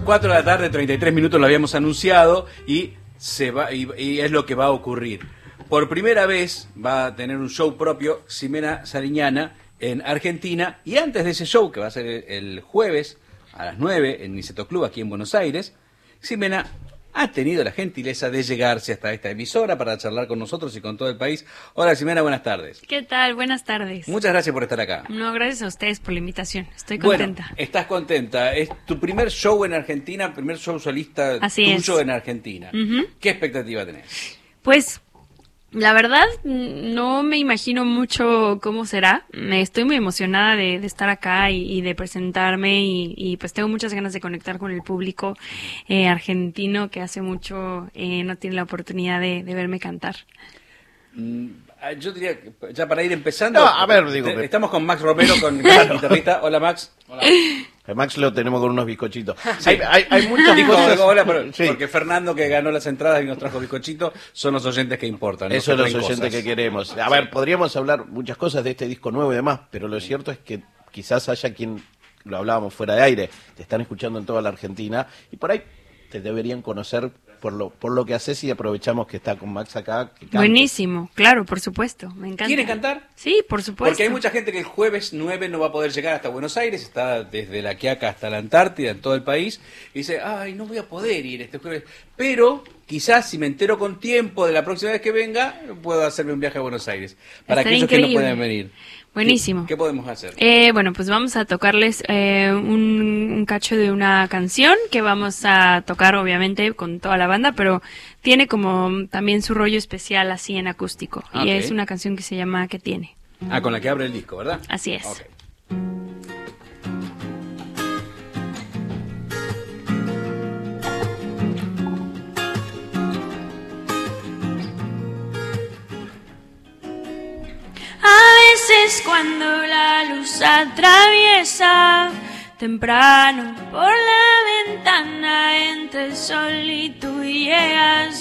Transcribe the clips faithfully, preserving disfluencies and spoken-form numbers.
cuatro de la tarde, treinta y tres minutos, lo habíamos anunciado y, se va, y, y es lo que va a ocurrir. Por primera vez va a tener un show propio Ximena Sariñana en Argentina, y antes de ese show, que va a ser el, el jueves a las nueve en Niceto Club, aquí en Buenos Aires, Ximena ha tenido la gentileza de llegarse hasta esta emisora para charlar con nosotros y con todo el país. Hola Ximena, buenas tardes. ¿Qué tal? Buenas tardes. Muchas gracias por estar acá. No, gracias a ustedes por la invitación. Estoy contenta. Bueno, estás contenta. Es tu primer show en Argentina, primer show solista Así tuyo es. en Argentina. Uh-huh. ¿Qué expectativa tenés? Pues, la verdad, no me imagino mucho cómo será. Estoy muy emocionada de, de estar acá y, y de presentarme y, y pues tengo muchas ganas de conectar con el público eh, argentino que hace mucho eh, no tiene la oportunidad de, de verme cantar. Mm, yo diría, que ya para ir empezando, No, a ver, digo, te- que- estamos con Max Romero, con el guitarrista. Hola Max. Hola. A Max lo tenemos con unos bizcochitos. Hay, hay, hay muchas Dijo, cosas. hola, pero- Sí. porque Fernando, que ganó las entradas y nos trajo bizcochito, son los oyentes que importan. Eso es que los traen oyentes cosas. que queremos. A ver, podríamos hablar muchas cosas de este disco nuevo y demás, pero lo cierto es que quizás haya quien, lo hablábamos fuera de aire, te están escuchando en toda la Argentina y por ahí te deberían conocer por lo por lo que haces, y aprovechamos que está con Max acá. Que cante. Buenísimo, claro, por supuesto. Me encanta. ¿Quiere cantar? Sí, por supuesto. Porque hay mucha gente que el jueves nueve no va a poder llegar hasta Buenos Aires, está desde la Quiaca hasta la Antártida, en todo el país, y dice, ay, no voy a poder ir este jueves, pero quizás si me entero con tiempo de la próxima vez que venga, puedo hacerme un viaje a Buenos Aires, para Estaría aquellos que no increíble. pueden venir. Buenísimo. ¿Qué, qué podemos hacer? Eh, bueno, pues vamos a tocarles eh, un, un cacho de una canción que vamos a tocar obviamente con toda la banda, pero tiene como también su rollo especial así en acústico. Ah, y ok. es una canción que se llama ¿Qué tiene? Ah, con la que abre el disco, ¿verdad? Así es. Ok. A veces cuando la luz atraviesa temprano por la ventana entre el sol y tú llegas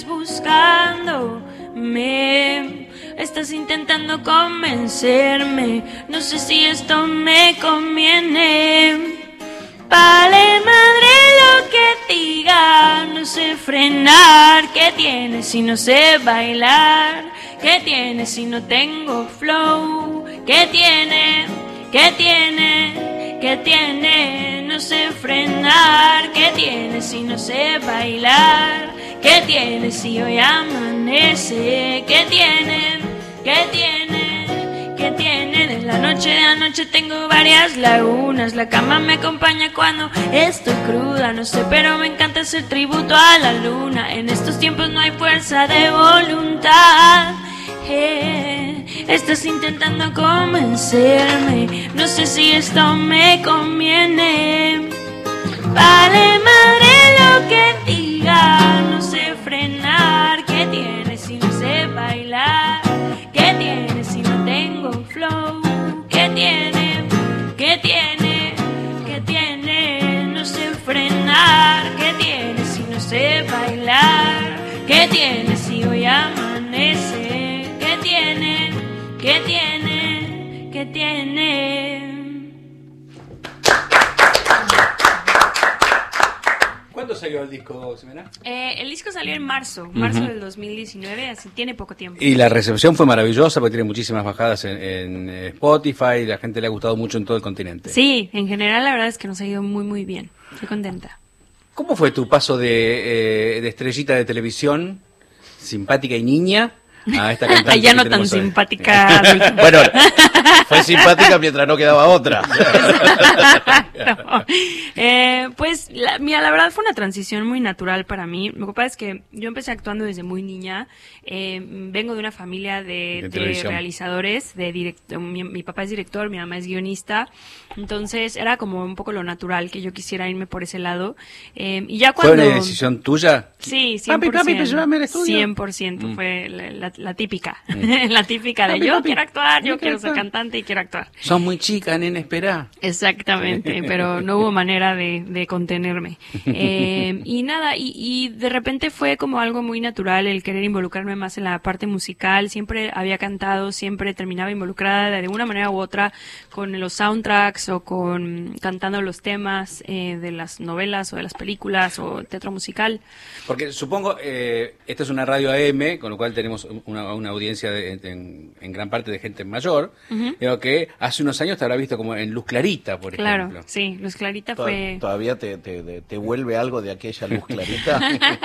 buscándome. Estás intentando convencerme, no sé si esto me conviene. Vale madre lo que diga, no sé frenar. ¿Qué tiene si no sé bailar? ¿Qué tiene si no tengo flow? ¿Qué tiene? ¿Qué tiene? ¿Qué tiene? No sé frenar. ¿Qué tiene si no sé bailar? ¿Qué tiene si hoy amanece? ¿Qué tiene? ¿Qué tiene? ¿Qué tiene? De la noche de anoche tengo varias lagunas. La cama me acompaña cuando estoy cruda. No sé, pero me encanta hacer tributo a la luna. En estos tiempos no hay fuerza de voluntad. Eh, estás intentando convencerme, no sé si esto me conviene. Vale madre lo que diga, no sé frenar. ¿Qué tiene si no sé bailar? ¿Qué tiene si no tengo flow? ¿Qué tiene? ¿Qué tiene? ¿Qué tiene? No sé frenar. ¿Qué tiene si no sé bailar? ¿Qué tiene si hoy amanece? ¿Qué tiene? ¿Qué tiene? ¿Qué tiene? ¿Cuándo salió el disco, Ximena? Eh, el disco salió en marzo, marzo del dos mil diecinueve, así tiene poco tiempo. Y la recepción fue maravillosa, porque tiene muchísimas bajadas en, en Spotify, y la gente le ha gustado mucho en todo el continente. Sí, en general la verdad es que nos ha ido muy muy bien. Estoy contenta. ¿Cómo fue tu paso de, eh, de estrellita de televisión, simpática y niña, a esta cantante? Ya que no tenemos tan hoy? simpática. Bueno, fue simpática mientras no quedaba otra. No. Eh, pues, la, mira, la verdad fue una transición muy natural para mí. Lo que pasa es que yo empecé actuando desde muy niña. Eh, vengo de una familia de, De de televisión. realizadores, de direct- mi, mi papá es director, mi mamá es guionista. Entonces era como un poco lo natural que yo quisiera irme por ese lado. Eh, y ya ¿Fue cuando... una decisión tuya? Sí, cien Papi, por ciento. papi, pues llévame al estudio. cien por ciento Mm. fue la, la- la típica, mm. la típica de papi, yo papi, quiero actuar, yo, yo quiero ser cantante y quiero actuar. Son muy chicas, nena, espera. Exactamente, pero no hubo manera de, de contenerme. Eh, y nada, y, y de repente fue como algo muy natural el querer involucrarme más en la parte musical. Siempre había cantado, siempre terminaba involucrada de una manera u otra con los soundtracks o con cantando los temas eh, de las novelas o de las películas o teatro musical. Porque supongo, eh, esta es una radio A M, con lo cual tenemos una, una audiencia de, en, en gran parte de gente mayor, uh-huh. pero que hace unos años te habrá visto como en Luz Clarita, por claro, ejemplo. Claro, sí, Luz Clarita Tod- fue... ¿Todavía te, te, te vuelve algo de aquella Luz Clarita?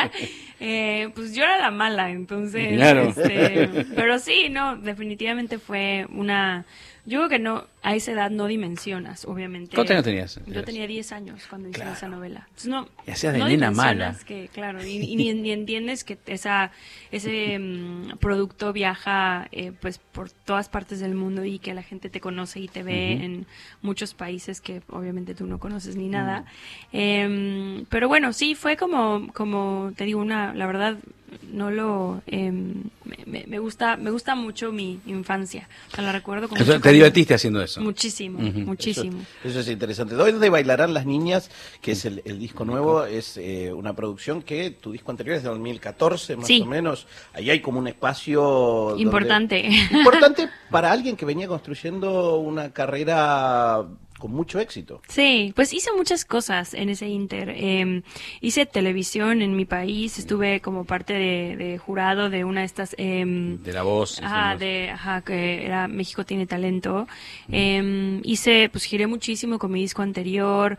eh, pues yo era la mala, entonces... Claro. Este, pero sí, no, definitivamente fue una... Yo creo que no, a esa edad no dimensionas, obviamente. ¿Cuántos años tenías? Yo tenía diez años cuando hice claro. esa novela. Entonces, no, y hacías de no nena mala. Que, claro, y, y ni, ni entiendes que esa ese um, producto viaja eh, pues por todas partes del mundo y que la gente te conoce y te ve uh-huh. en muchos países que obviamente tú no conoces ni nada. Uh-huh. Eh, pero bueno, sí, fue como, como te digo, una, la verdad... no lo eh, me, me gusta me gusta mucho mi infancia, o sea, la recuerdo como eso, te divertiste haciendo eso muchísimo uh-huh. muchísimo eso, eso es interesante. ¿Dónde bailarán las niñas? Que es el, el disco nuevo, es eh, una producción que tu disco anterior es de dos mil catorce más sí. o menos. Ahí hay como un espacio importante donde, importante para alguien que venía construyendo una carrera con mucho éxito. Sí, pues hice muchas cosas en ese inter. Eh, hice televisión en mi país, estuve como parte de, de jurado de una de estas... Eh, de La Voz. Ajá, de, ajá, que era México Tiene Talento. Mm. Eh, hice, pues giré muchísimo con mi disco anterior,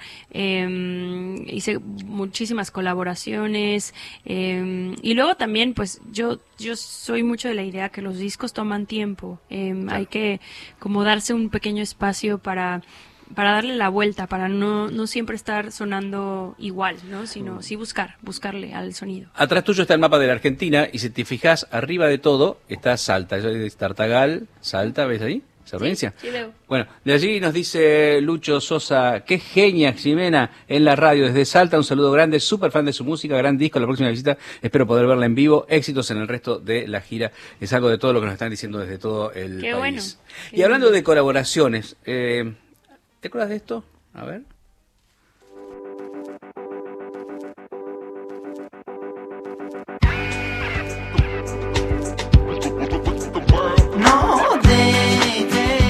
eh, hice muchísimas colaboraciones, eh, y luego también, pues yo yo soy mucho de la idea que los discos toman tiempo, eh, claro. Hay que como darse un pequeño espacio para... para darle la vuelta, para no, no siempre estar sonando igual, ¿no? Sino sí buscar, buscarle al sonido. Atrás tuyo está el mapa de la Argentina y si te fijas, arriba de todo está Salta. Eso es Tartagal, Salta, ¿ves ahí? ¿Esa provincia? Sí, sí veo. Bueno, de allí nos dice Lucho Sosa, qué genia Ximena en la radio desde Salta, un saludo grande, súper fan de su música, gran disco, la próxima visita, espero poder verla en vivo, éxitos en el resto de la gira, es algo de todo lo que nos están diciendo desde todo el qué país. Bueno. Y hablando de colaboraciones, eh, ¿te acuerdas de esto? A ver. No dejes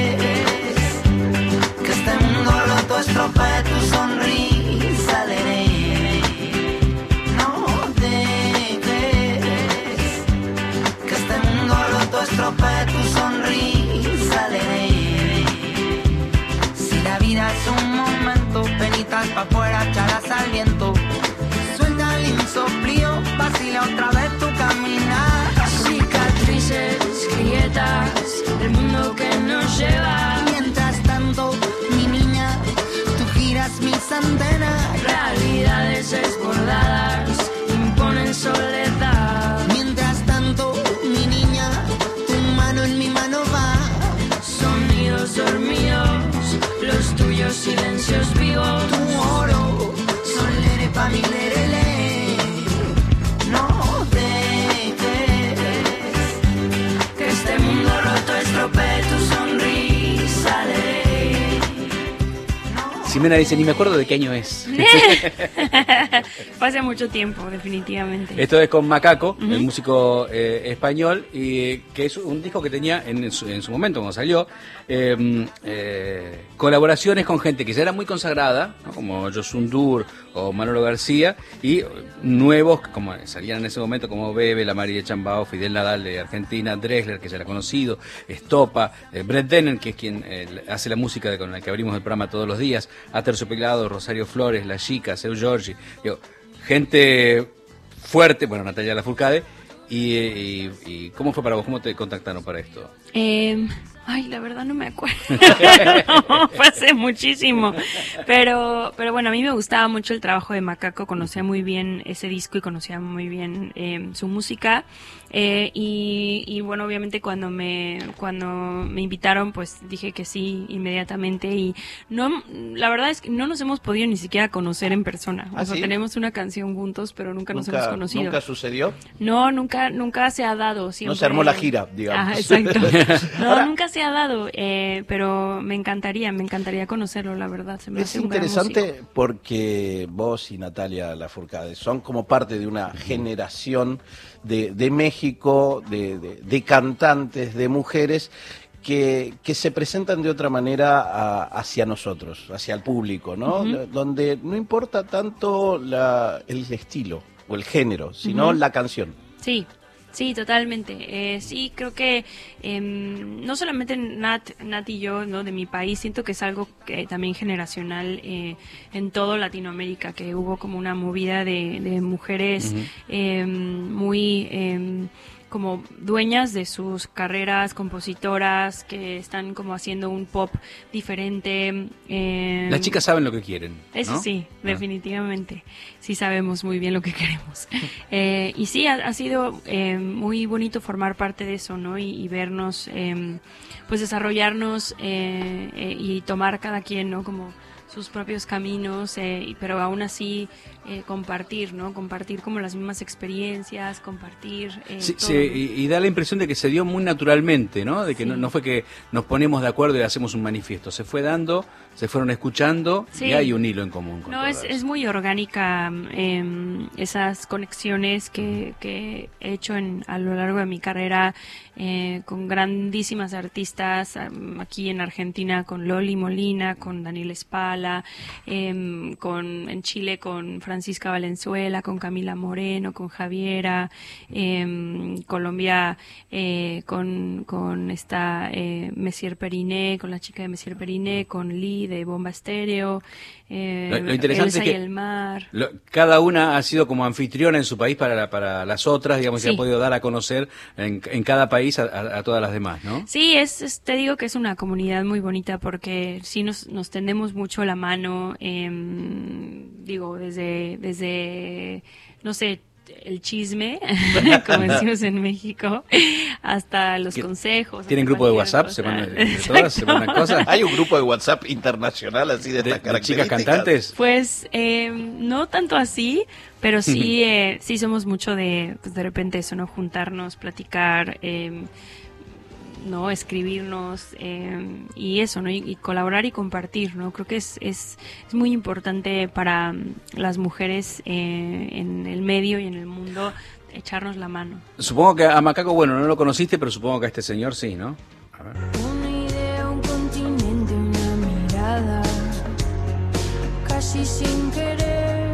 que este mundo roto estropee tu sonrisa de nene. No dejes que este mundo roto estropee tu sonrisa de nene. Si la vida es un momento, penitas pa' afuera, chalas al viento. Suelta el insoplío, vacila otra vez tu caminar. Cicatrices, grietas, el mundo que nos lleva. Mientras tanto, mi niña, tú giras mis antenas. Realidades desbordadas imponen soledad. Mientras tanto, mi niña, tu mano en mi mano va. Sonidos dormidos, los tuyos silencios vivos. Tu oro, solere pa' mi lerele. No dejes que este mundo roto estropee tu sonrisa de Ximena dice, ni me acuerdo de qué año es. Fue hace mucho tiempo, definitivamente. Esto es con Macaco, Uh-huh. el músico eh, español, y que es un disco que tenía en su, en su momento, cuando salió, eh, eh, colaboraciones con gente que ya era muy consagrada, ¿no? Como Yosun Dur o Manolo García, y nuevos, como salían en ese momento, como Bebe, La María Chambao, Fidel Nadal de Argentina, Drexler, que ya era conocido, Estopa, eh, Brett Dennen, que es quien eh, hace la música de, con la que abrimos el programa todos los días, Aterciopelado, Rosario Flores, La Chica, Seu Giorgi, digo, gente fuerte, bueno, Natalia Lafourcade. Y, y, y ¿cómo fue para vos? ¿Cómo te contactaron para esto? Eh, ay, la verdad no me acuerdo. Fue hace muchísimo. Pero, pero bueno, a mí me gustaba mucho el trabajo de Macaco. Conocía muy bien ese disco y conocía muy bien eh, su música. Eh, y, y bueno, obviamente cuando me cuando me invitaron, pues dije que sí inmediatamente. Y no, la verdad es que no nos hemos podido ni siquiera conocer en persona. ¿Ah, o sea, sí? tenemos una canción juntos, pero nunca nos ¿Nunca, hemos conocido. ¿Nunca sucedió? No, nunca, nunca se ha dado. Siempre... No se armó la gira, digamos. Ah, exacto. No, Ahora, nunca se ha dado, eh, pero me encantaría, me encantaría conocerlo, la verdad. Se me es hace un gran interesante músico. porque vos y Natalia Lafourcade son como parte de una generación de, de México, de, de, de cantantes, de mujeres que, que se presentan de otra manera a, hacia nosotros, hacia el público, ¿no? Uh-huh. Donde no importa tanto la, el estilo o el género, sino Uh-huh. la canción. Sí, sí, totalmente. Eh, sí, creo que eh, no solamente Nat, Nat y yo, ¿no? De mi país, siento que es algo que también generacional eh, en todo Latinoamérica, que hubo como una movida de, de mujeres Ujú. eh, muy... Eh, como dueñas de sus carreras, compositoras, que están como haciendo un pop diferente. Eh, Las chicas saben lo que quieren, Eso ¿no? sí, Ah. definitivamente. Sí sabemos muy bien lo que queremos. Eh, y sí, ha, ha sido eh, muy bonito formar parte de eso, ¿no? Y, y vernos, eh, pues desarrollarnos eh, eh, y tomar cada quien, ¿no? Como sus propios caminos, eh, y- pero aún así eh, compartir, ¿no? Compartir como las mismas experiencias, compartir eh, Sí, todo, sí, ¿no? y, y da la impresión de que se dio muy naturalmente, ¿no? De que Sí. no, no fue que nos ponemos de acuerdo y hacemos un manifiesto. Se fue dando, se fueron escuchando Sí. y hay un hilo en común. Con No, todo es, eso. es muy orgánica eh, esas conexiones que, que he hecho en, a lo largo de mi carrera eh, con grandísimas artistas, um, aquí en Argentina con Loli Molina, con Daniel Espala, eh, con, en Chile con Francisca Valenzuela, con Camila Moreno, con Javiera, eh, Colombia eh, con, con esta eh, Messier Periné, con la chica de Messier Periné, con Lee de Bomba Estéreo, eh, Lo- lo interesante Elsa es que- y el mar. Lo- cada una ha sido como anfitriona en su país para, la- para las otras, digamos, y Sí. ha podido dar a conocer en, en cada país a, a- a todas las demás, ¿no? Sí, es, es- te digo que es una comunidad muy bonita porque sí nos, nos tendemos mucho la mano, em, digo, desde, desde, no sé, el chisme, como decimos en México, hasta los ¿Qué- consejos. ¿Tienen hasta grupo de cualquier WhatsApp? ¿Se cosa. mandan, entre todas se mandan cosas? Hay un grupo de WhatsApp internacional así de ¿De, estas de chicas características. cantantes? Pues eh, no tanto así, pero sí eh, sí somos mucho de, pues de repente eso, ¿no? Juntarnos, platicar, eh, no escribirnos eh, y eso, ¿no? Y, y colaborar y compartir, ¿no? Creo que es, es, es muy importante para mm, las mujeres eh, en el medio y en el mundo echarnos la mano. Supongo que a Macaco, bueno, no lo conociste, pero supongo que a este señor sí, ¿no? A ver. Una idea, un continente, una mirada, casi sin querer.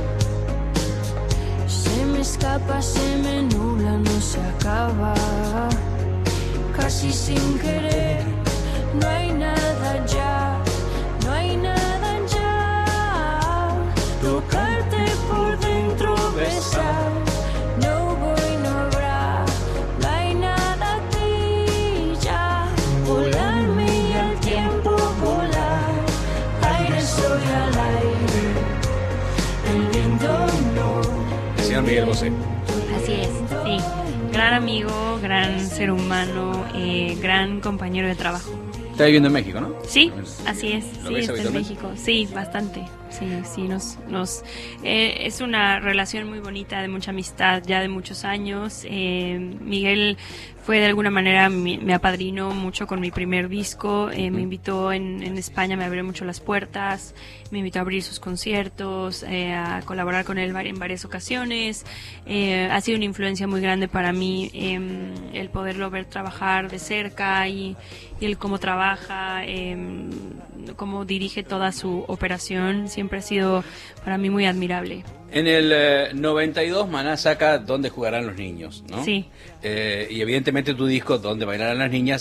Se me escapa, se me nubla, no se acaba, casi sin querer. No hay nada ya, no hay nada ya. Tocarte por dentro, besar. No voy, no habrá, no hay nada aquí ya. Volarme y al tiempo volar. Aire soy al aire, el viento no. El señor Miguel Bosé. Así es, sí. Gran amigo, gran ser humano, eh, gran compañero de trabajo. Está viviendo en México, ¿no? Sí, así es. ¿Lo Sí, ves está en habitualmente? México. Sí, bastante. Sí, sí, nos, nos eh, es una relación muy bonita, de mucha amistad, ya de muchos años. Eh, Miguel fue de alguna manera, mi- me apadrinó mucho con mi primer disco, eh, me invitó en, en España, me abrió mucho las puertas, me invitó a abrir sus conciertos, eh, a colaborar con él vari- en varias ocasiones. Eh, ha sido una influencia muy grande para mí eh, el poderlo ver trabajar de cerca y, y el cómo trabaja, eh, cómo dirige toda su operación, siempre ha sido para mí muy admirable. En el eh, noventa y dos Maná saca Dónde jugarán los niños, ¿no? Sí. Eh, y evidentemente tu disco Dónde bailarán las niñas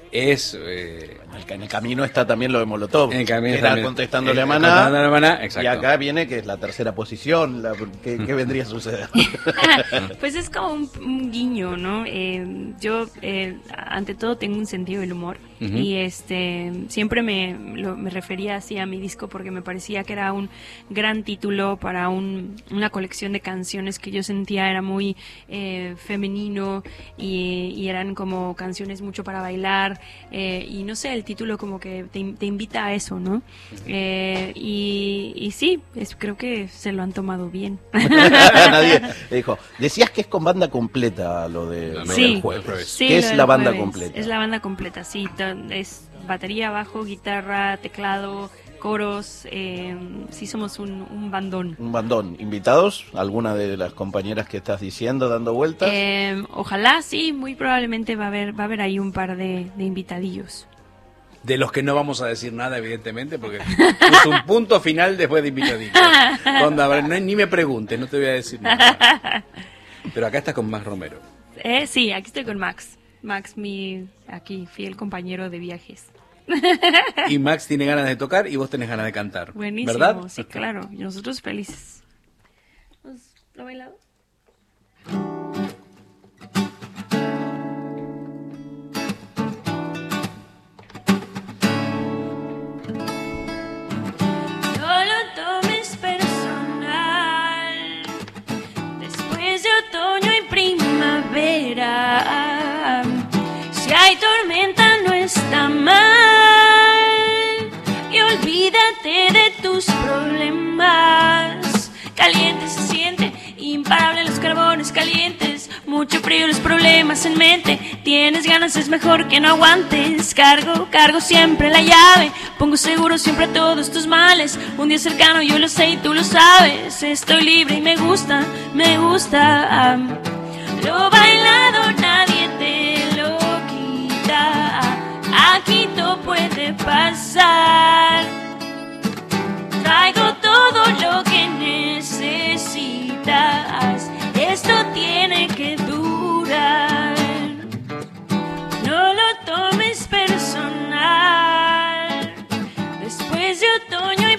es... Eh, En el, en el camino está también lo de Molotov, En el camino que era también. contestándole Eh, a Maná, contestándole a Maná, exacto. y acá viene que es la tercera posición, la, ¿qué, qué vendría a suceder? Pues es como un, un guiño, ¿no? Eh, yo, eh, ante todo, tengo un sentido del humor. Ujú. Y este siempre me, lo- me refería así a mi disco porque me parecía que era un gran título para un, una colección de canciones que yo sentía era muy eh, femenino y, y eran como canciones mucho para bailar. eh, y no sé, el título como que te, in- te invita a eso, ¿no? Eh, y, y sí, es, creo que se lo han tomado bien. Nadie le dijo, decías que es con banda completa lo de lo Sí, del jueves. sí, ¿Qué lo es del la banda jueves. completa? Es la banda completa, sí. to- Es batería, bajo, guitarra, teclado, coros. Eh, sí, somos un, un bandón. Un bandón. ¿Invitados? ¿Alguna de las compañeras que estás diciendo, dando vueltas? Eh, ojalá, sí, muy probablemente va a haber, va a haber ahí un par de, de invitadillos. de los que no vamos a decir nada, evidentemente, porque es un punto final después de invitadillo. Onda, a ver, no- ni me preguntes, no te voy a decir nada. Pero acá estás con Max Romero. Eh, sí, aquí estoy con Max. Max, mi aquí fiel compañero de viajes. Y Max tiene ganas de tocar y vos tenés ganas de cantar. Buenísimo, ¿Verdad? sí, claro. Y nosotros felices. ¿Nos- ¿Lo bailado? No lo tomes personal. Después de otoño y primavera, si hay tormenta no está mal. Y olvídate de tus problemas. Caliente se siente, imparable los carbones calientes. Mucho frío, los problemas en mente. Tienes ganas, es mejor que no aguantes. Cargo, cargo siempre la llave. Pongo seguro siempre a todos tus males. Un día cercano, yo lo sé y tú lo sabes. Estoy libre y me gusta, me gusta. Lo bailado nadie te lo quita. Aquí todo puede pasar. Traigo todo lo que necesitas. Esto tiene que durar. No lo tomes personal. Después de otoño y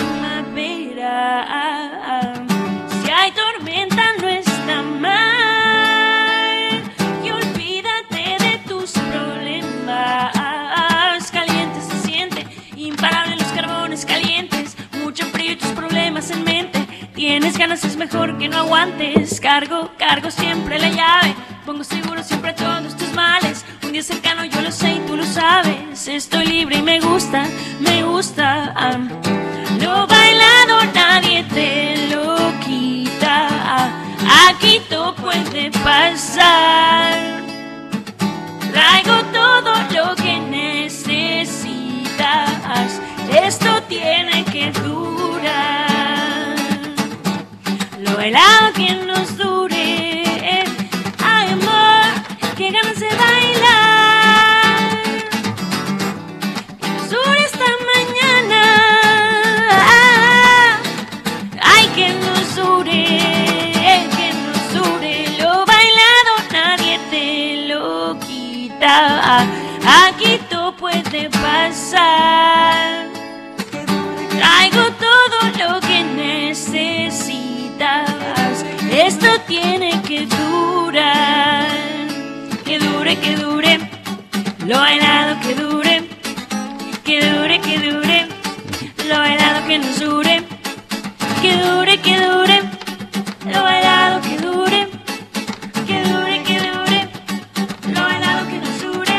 primavera, si hay tormenta no está mal. Y olvídate de tus problemas. Caliente se siente, imparable los carbones calientes. Mucho frío y tus problemas en mente. Tienes ganas, es mejor que no aguantes. Cargo, cargo siempre la llave. Pongo seguro siempre a todos tus males. Un día cercano, yo lo sé y tú lo sabes. Estoy libre y me gusta, me gusta. Lo bailado nadie te lo quita. Aquí todo puede pasar. Traigo todo lo que necesitas. Esto tiene que durar. Lo helado que nos dure. Ay, amor, qué ganas de bailar. Que nos dure esta mañana. Ay, que nos dure, que nos dure. Lo bailado nadie te lo quita. Aquí todo puede pasar. Traigo todo lo que necesitas. Esto tiene que durar. Que dure, que dure. Lo bailado que dure. Que dure, que dure. Lo bailado que nos dure. Que dure, que dure. Lo bailado que dure. Que dure, que dure. Lo bailado que nos dure.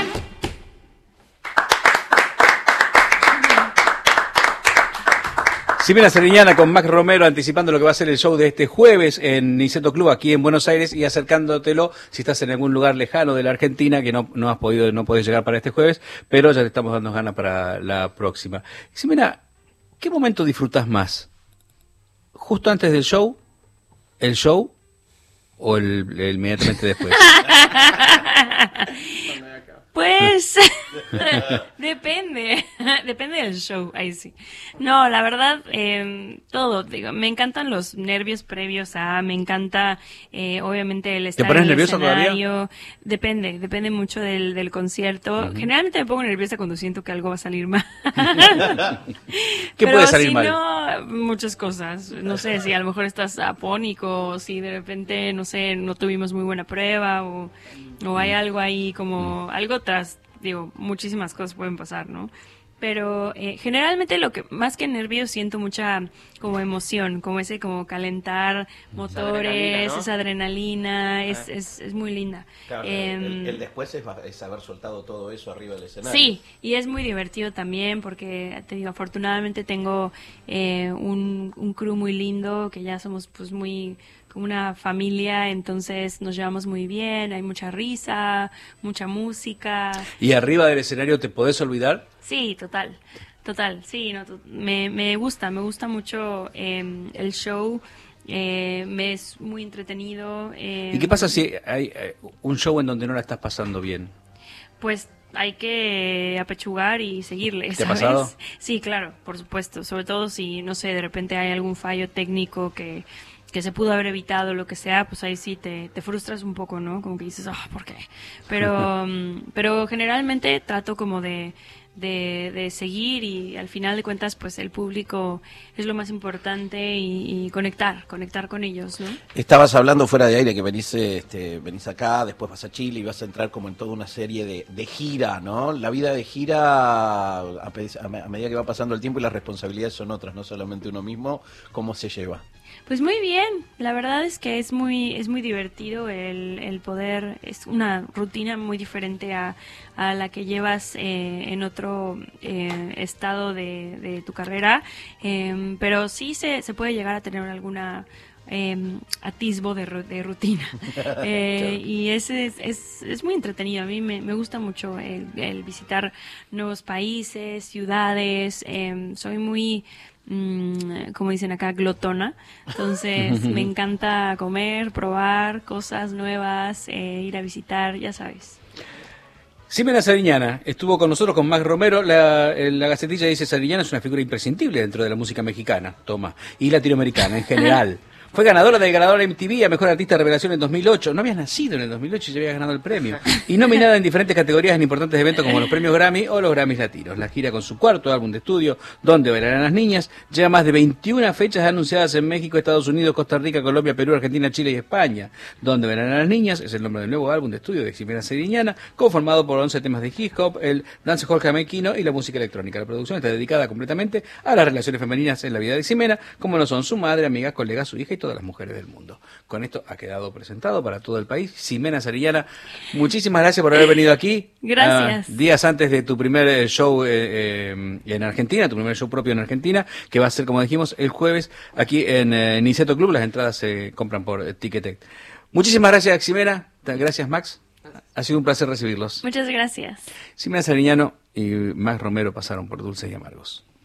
Ximena Sariñana con Max Romero anticipando lo que va a ser el show de este jueves en Niceto Club aquí en Buenos Aires y acercándotelo si estás en algún lugar lejano de la Argentina que no, no has podido, no podés llegar para este jueves, pero ya te estamos dando ganas para la próxima. Ximena, ¿qué momento disfrutas más? ¿Justo antes del show? ¿El show? ¿O el, el inmediatamente después? Pues depende. Depende del show, ahí sí. No, la verdad, eh, todo, digo, me encantan los nervios previos a, me encanta, eh, obviamente, el estar pones en el nervioso escenario. todavía? Depende, depende mucho del, del concierto. Ujú. Generalmente me pongo nerviosa cuando siento que algo va a salir mal. ¿Qué Pero puede salir si mal? no, muchas cosas. No sé, si a lo mejor estás apónico, o si de repente, no sé, no tuvimos muy buena prueba, o, o hay algo ahí como, algo tras, digo, muchísimas cosas pueden pasar, ¿no? Pero eh, generalmente lo que, más que nervios, siento mucha como emoción, como ese como calentar motores, adrenalina, ¿no? esa adrenalina, es, es, es muy linda. Claro, Em, el, el después es, va- es haber soltado todo eso arriba del escenario. Sí, y es muy divertido también porque, te digo, afortunadamente tengo eh, un, un crew muy lindo, que ya somos pues muy como una familia, entonces nos llevamos muy bien, hay mucha risa, mucha música. ¿Y arriba del escenario te podés olvidar? Sí, total, total, sí, no, to- me, me gusta, me gusta mucho eh, el show, eh, me es muy entretenido. eh, ¿Y qué pasa si hay eh, un show en donde no la estás pasando bien? Pues hay que apechugar y seguirle, ¿Te ha ¿sabes? pasado? Sí, claro, por supuesto. Sobre todo si, no sé, de repente hay algún fallo técnico que, que se pudo haber evitado, lo que sea, pues ahí sí te, te frustras un poco, ¿no? Como que dices, ah, ¿por qué? Pero, mm, pero generalmente trato como de, de, de seguir y al final de cuentas, pues el público es lo más importante y, y conectar, conectar con ellos, ¿no? Estabas hablando fuera de aire que venís, este, venís acá, después vas a Chile y vas a entrar como en toda una serie de, de gira, ¿no? La vida de gira, a, pe- a me- a medida que va pasando el tiempo y las responsabilidades son otras, no solamente uno mismo, ¿cómo se lleva? Pues muy bien, la verdad es que es muy es muy divertido el, el poder, es una rutina muy diferente a, a la que llevas eh, en otro eh, estado de, de tu carrera, eh, pero sí se, se puede llegar a tener alguna eh, atisbo de, ru- de rutina. Eh, y ese es, es, es muy entretenido, a mí me, me gusta mucho el, el visitar nuevos países, ciudades, eh, soy muy... Mm, como dicen acá, glotona. Entonces me encanta comer, probar cosas nuevas, eh, ir a visitar, ya sabes. Ximena Sariñana estuvo con nosotros, con Max Romero. La, en la Gacetilla dice: Sariñana es una figura imprescindible dentro de la música mexicana, toma, y latinoamericana en general. Fue ganadora del ganador M T V a Mejor Artista Revelación en dos mil ocho. No habías nacido en el dos mil ocho y ya habías ganado el premio. Y nominada en diferentes categorías en importantes eventos como los premios Grammy o los Grammys Latinos. La gira con su cuarto álbum de estudio, Donde bailarán las niñas, lleva más de veintiuna fechas anunciadas en México, Estados Unidos, Costa Rica, Colombia, Perú, Argentina, Chile y España. Donde bailarán las niñas es el nombre del nuevo álbum de estudio de Ximena Sariñana, conformado por once temas de hip hop, el dancehall jamaiquino y la música electrónica. La producción está dedicada completamente a las relaciones femeninas en la vida de Ximena, como lo son su madre, amiga, colega, su hija y todas las mujeres del mundo. Con esto ha quedado presentado para todo el país. Ximena Sariñana, muchísimas gracias por haber venido aquí. Gracias. Ah, días antes de tu primer eh, show eh, eh, en Argentina, tu primer show propio en Argentina, que va a ser, como dijimos, el jueves aquí en eh, Niceto Club. Las entradas se compran por eh, Ticketek. Muchísimas gracias, Ximena. Gracias, Max. Ha sido un placer recibirlos. Muchas gracias. Ximena Sariñano y Max Romero pasaron por Dulces y Amargos.